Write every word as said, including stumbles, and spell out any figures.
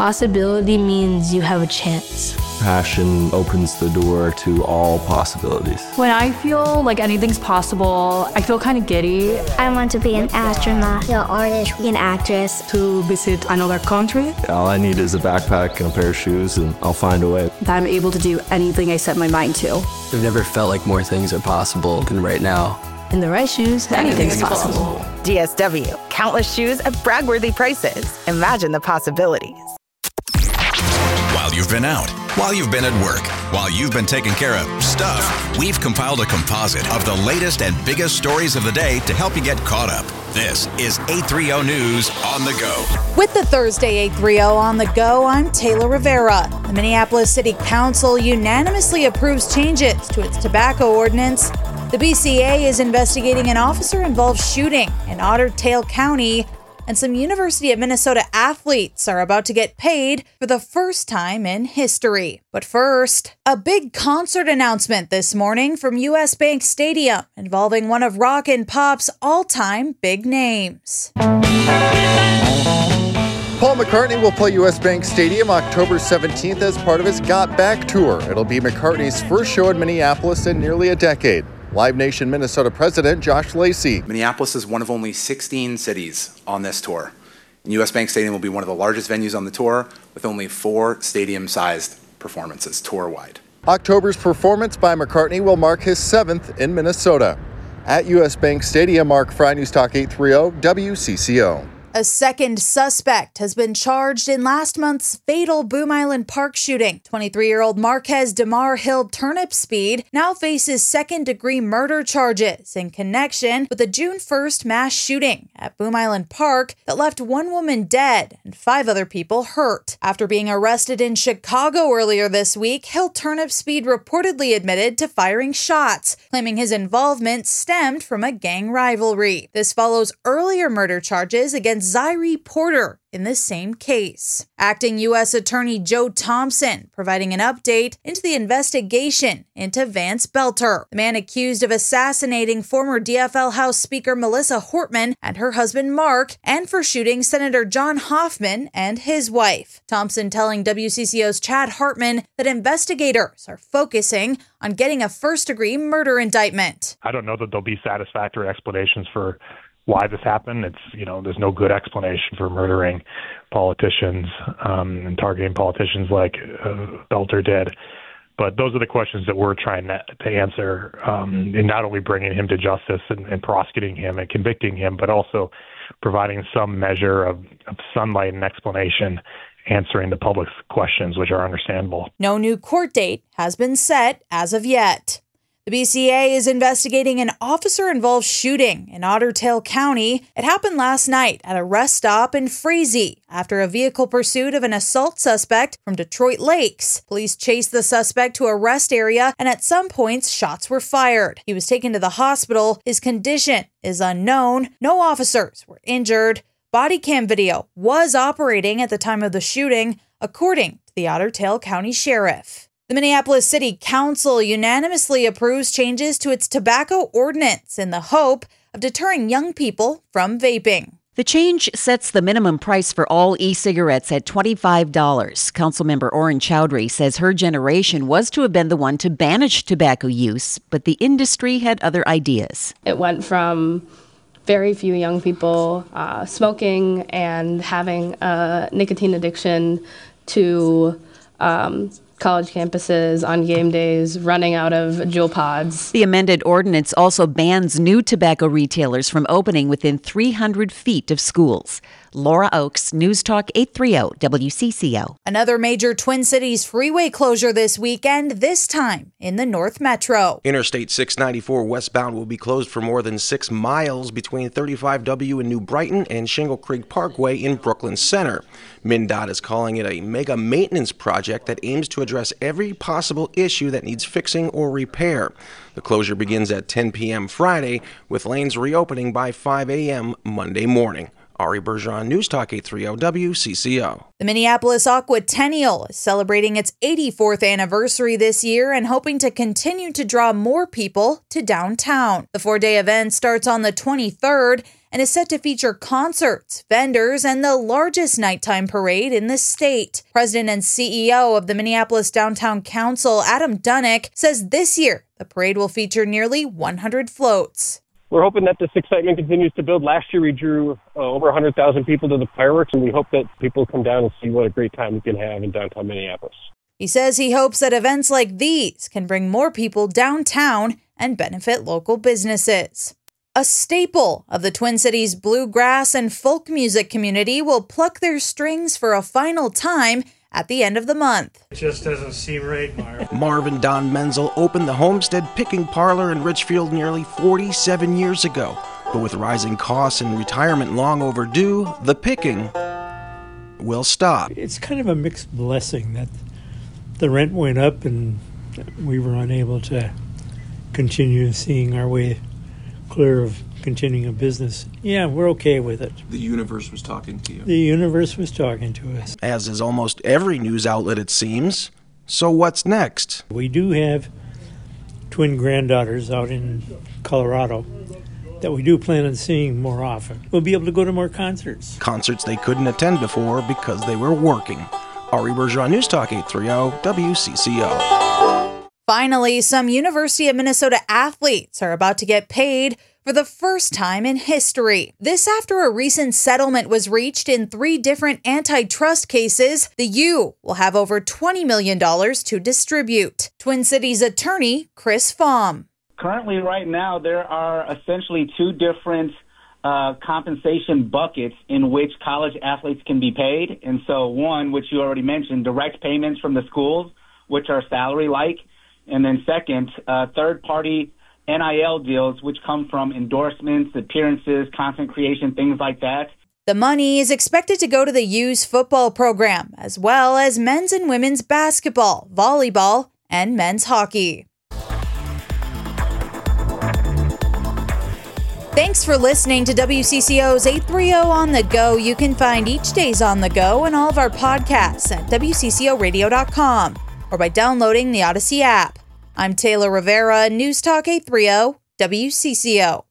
Possibility means you have a chance. Passion opens the door to all possibilities. When I feel like anything's possible, I feel kind of giddy. I want to be an astronaut, an artist, an actress. To visit another country. All I need is a backpack and a pair of shoes, and I'll find a way. That I'm able to do anything I set my mind to. I've never felt like more things are possible than right now. In the right shoes, anything's, anything's possible. possible. D S W, countless shoes at brag-worthy prices. Imagine the possibilities. While you've been out, while you've been at work, while you've been taking care of stuff, we've compiled a composite of the latest and biggest stories of the day to help you get caught up. This is eight thirty News on the Go. With the Thursday eight thirty on the Go, I'm Taylor Rivera. The Minneapolis City Council unanimously approves changes to its tobacco ordinance. The B C A is investigating an officer-involved shooting in Otter Tail County. And some University of Minnesota athletes are about to get paid for the first time in history. But first, a big concert announcement this morning from U S Bank Stadium involving one of rock and pop's all-time big names. Paul McCartney will play U S Bank Stadium October seventeenth as part of his Got Back tour. It'll be McCartney's first show in Minneapolis in nearly a decade. Live Nation Minnesota President Josh Lacey. Minneapolis is one of only sixteen cities on this tour. And U S Bank Stadium will be one of the largest venues on the tour with only four stadium-sized performances tour-wide. October's performance by McCartney will mark his seventh in Minnesota. At U S Bank Stadium, Mark Fry, News Talk eight thirty W C C O. A second suspect has been charged in last month's fatal Boom Island Park shooting. twenty-three-year-old Marquez DeMar Hill Turnipseed now faces second-degree murder charges in connection with the June first mass shooting at Boom Island Park that left one woman dead and five other people hurt. After being arrested in Chicago earlier this week, Hill Turnipseed reportedly admitted to firing shots, claiming his involvement stemmed from a gang rivalry. This follows earlier murder charges against Zaire Porter in the same case. Acting U S Attorney Joe Thompson providing an update into the investigation into Vance Belter, the man accused of assassinating former D F L House Speaker Melissa Hortman and her husband Mark, and for shooting Senator John Hoffman and his wife. Thompson telling W C C O's Chad Hartman that investigators are focusing on getting a first-degree murder indictment. I don't know that there'll be satisfactory explanations for why this happened. It's, you know, there's no good explanation for murdering politicians um, and targeting politicians like uh, Belter did. But those are the questions that we're trying to, to answer um, in not only bringing him to justice and, and prosecuting him and convicting him, but also providing some measure of, of sunlight and explanation, answering the public's questions, which are understandable. No new court date has been set as of yet. The B C A is investigating an officer-involved shooting in Otter Tail County. It happened last night at a rest stop in Frazee after a vehicle pursuit of an assault suspect from Detroit Lakes. Police chased the suspect to a rest area, and at some points, shots were fired. He was taken to the hospital. His condition is unknown. No officers were injured. Body cam video was operating at the time of the shooting, according to the Otter Tail County Sheriff. The Minneapolis City Council unanimously approves changes to its tobacco ordinance in the hope of deterring young people from vaping. The change sets the minimum price for all e-cigarettes at twenty-five dollars. Councilmember Oren Chowdhury says her generation was to have been the one to banish tobacco use, but the industry had other ideas. It went from very few young people uh, smoking and having a nicotine addiction to um, college campuses on game days running out of Juul pods. The amended ordinance also bans new tobacco retailers from opening within three hundred feet of schools. Laura Oakes, News Talk eight thirty W C C O. Another major Twin Cities freeway closure this weekend, this time in the North Metro. Interstate six ninety-four westbound will be closed for more than six miles between thirty-five W in New Brighton and Shingle Creek Parkway in Brooklyn Center. MnDOT is calling it a mega maintenance project that aims to address every possible issue that needs fixing or repair. The closure begins at ten p.m. Friday, with lanes reopening by five a.m. Monday morning. Ari Bergeron, News Talk eight thirty W C C O. The Minneapolis Aquatennial is celebrating its eighty-fourth anniversary this year and hoping to continue to draw more people to downtown. The four-day event starts on the twenty-third and is set to feature concerts, vendors, and the largest nighttime parade in the state. President and C E O of the Minneapolis Downtown Council, Adam Dunnick, says this year the parade will feature nearly one hundred floats. We're hoping that this excitement continues to build. Last year we drew uh, over one hundred thousand people to the fireworks, and we hope that people come down and see what a great time we can have in downtown Minneapolis. He says he hopes that events like these can bring more people downtown and benefit local businesses. A staple of the Twin Cities bluegrass and folk music community will pluck their strings for a final time at the end of the month. It just doesn't seem right, Marvin. Marvin Don Menzel opened the Homestead Picking Parlor in Richfield nearly forty-seven years ago. But with rising costs and retirement long overdue, the picking will stop. It's kind of a mixed blessing that the rent went up and we were unable to continue seeing our way clear of continuing a business. Yeah, we're okay with it. The universe was talking to you. The universe was talking to us. As is almost every news outlet, it seems. So what's next? We do have twin granddaughters out in Colorado that we do plan on seeing more often. We'll be able to go to more concerts. Concerts they couldn't attend before because they were working. Ari Bergeron, News Talk eight thirty W C C O. Finally, some University of Minnesota athletes are about to get paid for the first time in history. This after a recent settlement was reached in three different antitrust cases. The U will have over twenty million dollars to distribute. Twin Cities attorney Chris Fahm. Currently, right now, there are essentially two different uh, compensation buckets in which college athletes can be paid. And so one, which you already mentioned, direct payments from the schools, which are salary-like. And then second, uh, third-party N I L deals, which come from endorsements, appearances, content creation, things like that. The money is expected to go to the U's football program, as well as men's and women's basketball, volleyball, and men's hockey. Thanks for listening to W C C O's eight thirty On the Go. You can find each day's On the Go and all of our podcasts at W C C O radio dot com or by downloading the Odyssey app. I'm Taylor Rivera, News Talk eight thirty W C C O.